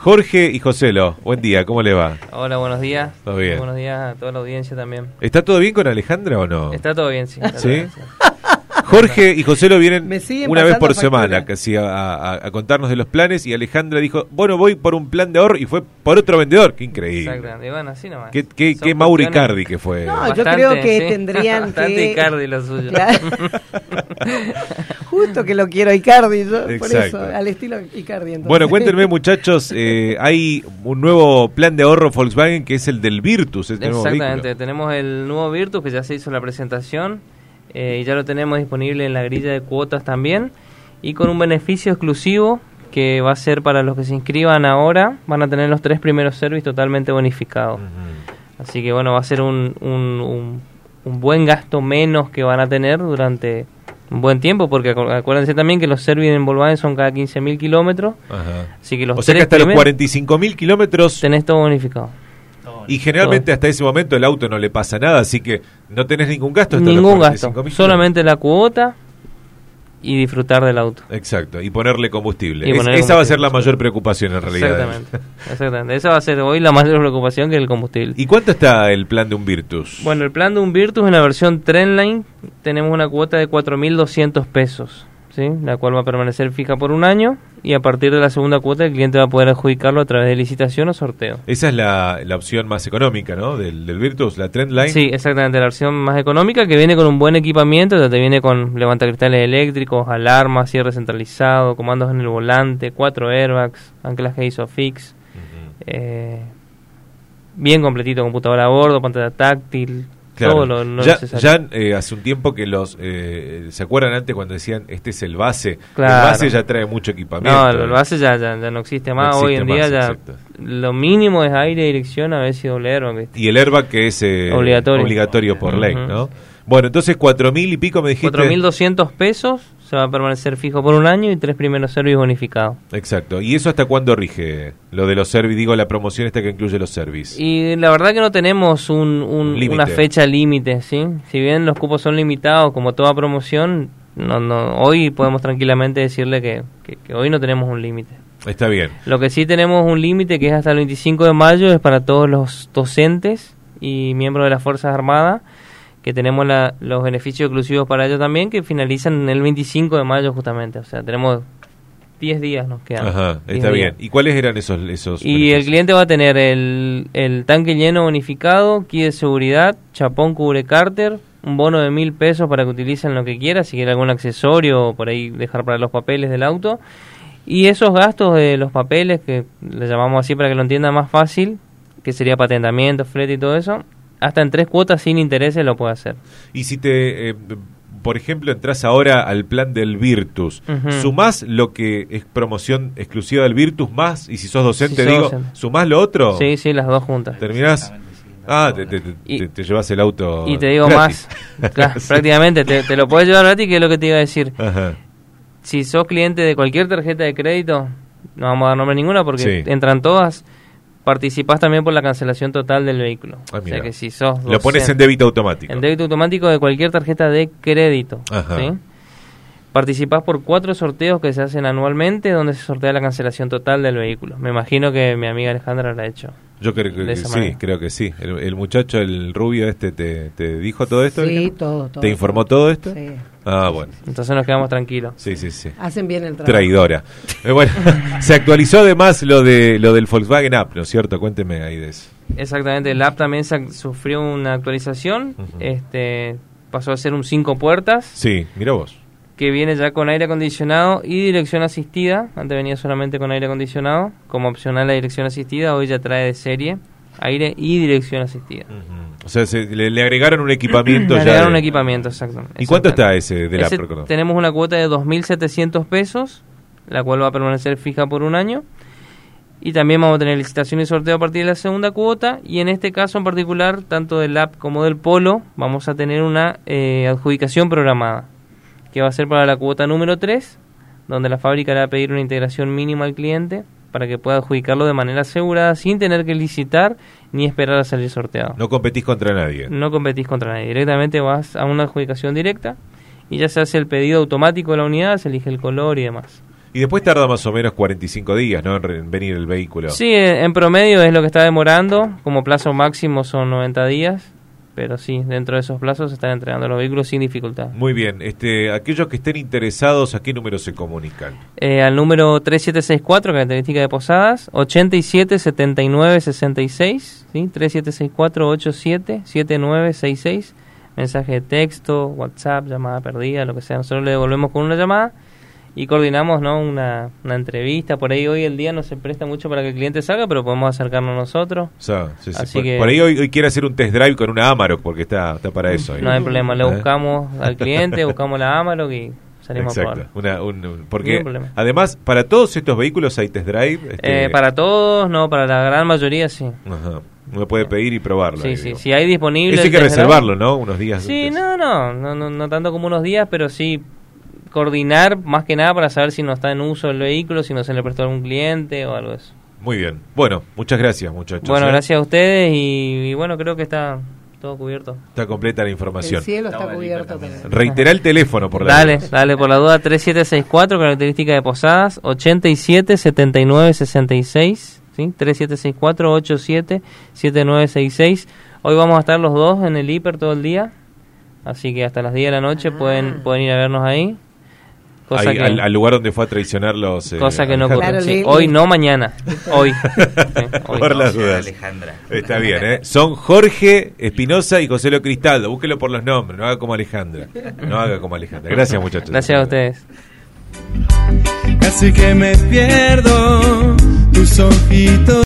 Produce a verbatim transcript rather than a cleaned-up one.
Jorge y Joselo, buen día, ¿cómo le va? Hola, buenos días. Todo bien. Buenos días a toda la audiencia también. ¿Está todo bien con Alejandra o no? Está todo bien, sí. Está ¿Sí? todo bien, sí. Jorge y Joselo vienen una vez por factura. semana casi a, a, a contarnos de los planes y Alejandra dijo, bueno, voy por un plan de ahorro y fue por otro vendedor. Qué increíble. Exactamente. Y bueno, así nomás. Qué, qué, Son qué Mauro cuestiones- Icardi que fue. No, Bastante, yo creo que sí. tendrían Bastante que... Icardi lo suyo. Claro. Justo que lo quiero Icardi, yo, por Exacto. eso, al estilo Icardi. Entonces. Bueno, cuéntenme muchachos, eh, hay un nuevo plan de ahorro Volkswagen que es el del Virtus, este nuevo Exactamente. vehículo. Tenemos el nuevo Virtus que ya se hizo la presentación eh, y ya lo tenemos disponible en la grilla de cuotas también y con un beneficio exclusivo que va a ser para los que se inscriban ahora, van a tener los tres primeros servicios totalmente bonificados. Ujú. Así que bueno, va a ser un, un, un, un buen gasto menos que van a tener durante un buen tiempo, porque acu- acuérdense también que los servicios en Volkswagen son cada quince mil kilómetros, Ajá. así que los O sea que tres hasta los primeros cuarenta y cinco mil kilómetros tenés todo bonificado. y generalmente hasta ese momento el auto no le pasa nada, así que no tenés ningún gasto hasta Ningún los cuarenta y cinco gasto, mil solamente la cuota y disfrutar del auto. Exacto, y ponerle combustible. Y Es- ponerle esa va a ser combustible, la mayor preocupación en realidad. Exactamente, exactamente. Esa va a ser hoy la mayor preocupación que el combustible. ¿Y cuánto está el plan de un Virtus? Bueno, el plan de un Virtus en la versión Trendline tenemos una cuota de cuatro mil doscientos pesos, ¿sí? La cual va a permanecer fija por un año y a partir de la segunda cuota el cliente va a poder adjudicarlo a través de licitación o sorteo. Esa es la, la opción más económica, ¿no? Del, del Virtus, la Trendline. Sí, exactamente, la versión más económica que viene con un buen equipamiento, ya te viene con levantacristales eléctricos, alarmas, cierre centralizado, comandos en el volante, cuatro airbags, anclaje ISOFIX, Ujú. eh, bien completito, computadora a bordo, pantalla táctil, Claro. todo lo, lo ya necesario. ya eh, hace un tiempo que los... Eh, ¿se acuerdan antes cuando decían este es el base? Claro. El base ya trae mucho equipamiento. No, el base ya, ya, ya no existe más. No Hoy existe en día más, ya exacto. lo mínimo es aire, dirección, a ver si doble airbag, ¿viste? Y el airbag que es eh, Obligatorio. obligatorio por ley, Ujú. ¿no? Bueno, entonces cuatro mil y pico me dijiste. cuatro mil doscientos pesos se va a permanecer fijo por un año y tres primeros servicios bonificados. Exacto. ¿Y eso hasta cuándo rige? Lo de los service, digo, la promoción esta que incluye los service. Y la verdad que no tenemos un, un- Límite. una fecha límite, ¿sí? Si bien los cupos son limitados, como toda promoción, no, no, hoy podemos tranquilamente decirle que, que, que hoy no tenemos un límite. Está bien. Lo que sí tenemos un límite que es hasta el veinticinco de mayo, es para todos los docentes y miembros de las Fuerzas Armadas, que tenemos la, los beneficios exclusivos para ellos también, que finalizan el veinticinco de mayo justamente. O sea, tenemos diez días nos quedan. Ajá, diez está bien. días. ¿Y cuáles eran esos esos Y el beneficios? cliente va a tener el, el tanque lleno bonificado, kit de seguridad, chapón cubre cárter, un bono de mil pesos para que utilicen lo que quiera, si quiere algún accesorio o por ahí dejar para los papeles del auto. Y esos gastos de los papeles, que le llamamos así para que lo entienda más fácil, que sería patentamiento, flete y todo eso, hasta en tres cuotas sin intereses lo puede hacer. Y si te, eh, por ejemplo, entras ahora al plan del Virtus, Ujú. ¿sumás lo que es promoción exclusiva del Virtus más? Y si sos docente, Si sos digo, docente. ¿sumás lo otro? Sí, sí, las dos juntas. ¿Terminás? Ah, te, te, te, Y- te- te llevas el auto Y te digo gratis. más, claro, prácticamente te, te lo puedes llevar gratis, que es lo que te iba a decir. Ajá. Si sos cliente de cualquier tarjeta de crédito, no vamos a dar nombre ninguna porque Sí. entran todas, participás también por la cancelación total del vehículo. Ah, o mira. sea que si sos Lo pones docente- en débito automático. en débito automático de cualquier tarjeta de crédito. Ajá. ¿sí? Participás por cuatro sorteos que se hacen anualmente donde se sortea la cancelación total del vehículo. Me imagino que mi amiga Alejandra lo ha hecho. Yo creo que, de que esa sí, manera. creo que sí. El, el muchacho, el rubio este, te, te dijo todo esto. Sí, Alejandro? todo, todo. ¿Te informó todo esto? Sí. Ah, bueno. Entonces nos quedamos tranquilos. Sí, sí, sí. Hacen bien el trabajo. Traidora. Eh, bueno, se actualizó además lo de lo del Volkswagen App, ¿no es cierto? Cuénteme ahí de eso. Exactamente, el app también se ac- sufrió una actualización. Ujú. este pasó a ser un cinco puertas. Sí, mira vos. Que viene ya con aire acondicionado y dirección asistida. Antes venía solamente con aire acondicionado. Como opcional la dirección asistida, hoy ya trae de serie aire y dirección asistida. O sea, se- le, le agregaron un equipamiento Le ya. agregaron de- un equipamiento, exacto. ¿Y cuánto está exactamente. ese del Ese app? Perdón? tenemos una cuota de dos mil setecientos pesos, la cual va a permanecer fija por un año. Y también vamos a tener licitación y sorteo a partir de la segunda cuota. Y en este caso en particular, tanto del app como del Polo, vamos a tener una eh, adjudicación programada, que va a ser para la cuota número tres, donde la fábrica le va a pedir una integración mínima al cliente para que pueda adjudicarlo de manera asegurada sin tener que licitar ni esperar a salir sorteado. No competís contra nadie. No competís contra nadie, directamente vas a una adjudicación directa y ya se hace el pedido automático de la unidad, se elige el color y demás. Y después tarda más o menos cuarenta y cinco días, ¿no? En, en venir el vehículo. Sí, en promedio es lo que está demorando. Como plazo máximo son noventa días. Pero sí, dentro de esos plazos se están entregando los vehículos sin dificultad. Muy bien. Este, aquellos que estén interesados, ¿a qué número se comunican? Eh, al número tres siete seis cuatro, característica de Posadas, ochenta y siete setenta y nueve sesenta y seis, ¿sí? tres siete seis cuatro ochenta y siete setenta y nueve sesenta y seis. Mensaje de texto, WhatsApp, llamada perdida, lo que sea. Nosotros le devolvemos con una llamada y coordinamos, ¿no? una, una entrevista. Por ahí hoy el día no se presta mucho para que el cliente salga, pero podemos acercarnos nosotros. O sea, sí, sí. Así Por, que, por ahí hoy, hoy quiere hacer un test drive con una Amarok, porque está, está para eso. No ahí. hay problema, le ¿Eh? buscamos al cliente, buscamos la Amarok y salimos Exacto. a probar. Una, un, un, porque problema. además, para todos estos vehículos hay test drive. Este... Eh, para todos, no, para la gran mayoría sí. Ajá. Uno puede pedir y probarlo. Sí, ahí, sí, digo. si hay disponible. Eso hay que reservarlo, ¿no? Unos días. Sí, antes. no, no, no, no, no tanto como unos días, pero sí coordinar más que nada para saber si no está en uso el vehículo, si no se le prestó a algún cliente o algo de eso. Muy bien. Bueno, muchas gracias, muchachos. Bueno, ¿eh? gracias a ustedes y, y bueno, creo que está todo cubierto. Está completa la información. El cielo está cubierto también. Reiterá el teléfono por la Dale, duda. dale, por la duda, tres siete seis cuatro, característica de Posadas, ochenta y siete setenta y nueve sesenta y seis, ¿sí? tres siete seis cuatro ochenta y siete setenta y nueve sesenta y seis. Hoy vamos a estar los dos en el hiper todo el día, así que hasta las diez de la noche ah. pueden, pueden ir a vernos ahí. Cosa Ahí, que, al, al lugar donde fue a traicionar los... Eh, cosa que no ocurre. Claro, Sí, sí. hoy no, mañana. Hoy. Sí, hoy. Por las dudas. Alejandra. Está bien, ¿eh? Son Jorge Espinosa y José Lo Cristaldo. Búsquelo por los nombres, no haga como Alejandra. No haga como Alejandra. Gracias, muchachos. Gracias a ustedes. Casi que me pierdo tus ojitos.